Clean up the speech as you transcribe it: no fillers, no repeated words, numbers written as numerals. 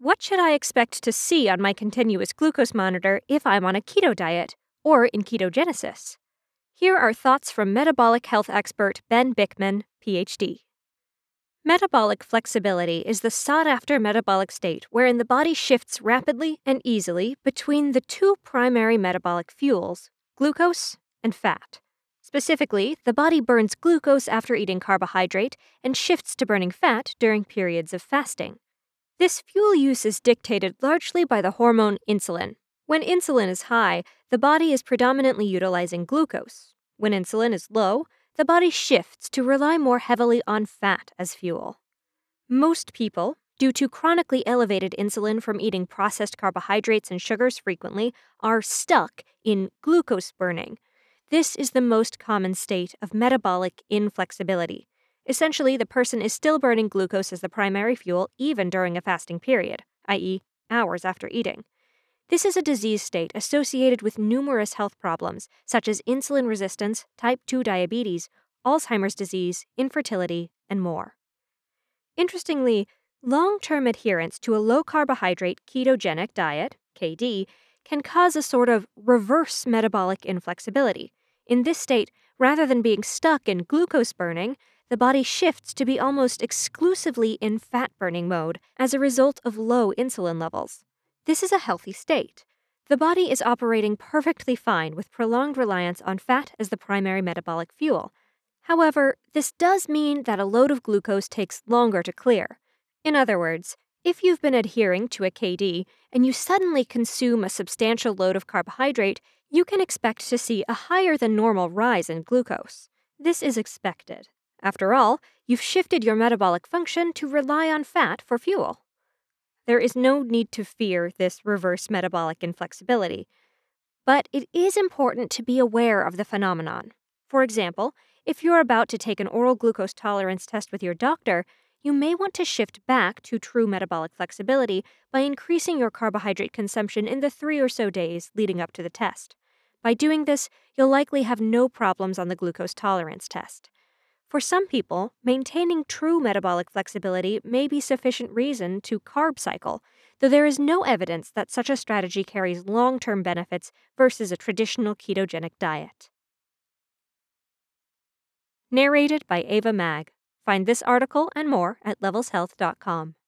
What should I expect to see on my continuous glucose monitor if I'm on a keto diet or in ketogenesis? Here are thoughts from metabolic health expert Ben Bikman, PhD. Metabolic flexibility is the sought-after metabolic state wherein the body shifts rapidly and easily between the two primary metabolic fuels, glucose and fat. Specifically, the body burns glucose after eating carbohydrate and shifts to burning fat during periods of fasting. This fuel use is dictated largely by the hormone insulin. When insulin is high, the body is predominantly utilizing glucose. When insulin is low, the body shifts to rely more heavily on fat as fuel. Most people, due to chronically elevated insulin from eating processed carbohydrates and sugars frequently, are stuck in glucose burning. This is the most common state of metabolic inflexibility. Essentially, the person is still burning glucose as the primary fuel even during a fasting period, i.e., hours after eating. This is a disease state associated with numerous health problems, such as insulin resistance, type 2 diabetes, Alzheimer's disease, infertility, and more. Interestingly, long-term adherence to a low-carbohydrate ketogenic diet, KD, can cause a sort of reverse metabolic inflexibility. In this state, rather than being stuck in glucose burning, the body shifts to be almost exclusively in fat-burning mode as a result of low insulin levels. This is a healthy state. The body is operating perfectly fine with prolonged reliance on fat as the primary metabolic fuel. However, this does mean that a load of glucose takes longer to clear. In other words, if you've been adhering to a KD and you suddenly consume a substantial load of carbohydrate, you can expect to see a higher than normal rise in glucose. This is expected. After all, you've shifted your metabolic function to rely on fat for fuel. There is no need to fear this reverse metabolic inflexibility, but it is important to be aware of the phenomenon. For example, if you're about to take an oral glucose tolerance test with your doctor, you may want to shift back to true metabolic flexibility by increasing your carbohydrate consumption in the 3 or so days leading up to the test. By doing this, you'll likely have no problems on the glucose tolerance test. For some people, maintaining true metabolic flexibility may be sufficient reason to carb cycle, though there is no evidence that such a strategy carries long-term benefits versus a traditional ketogenic diet. Narrated by Ava Mag. Find this article and more at levelshealth.com.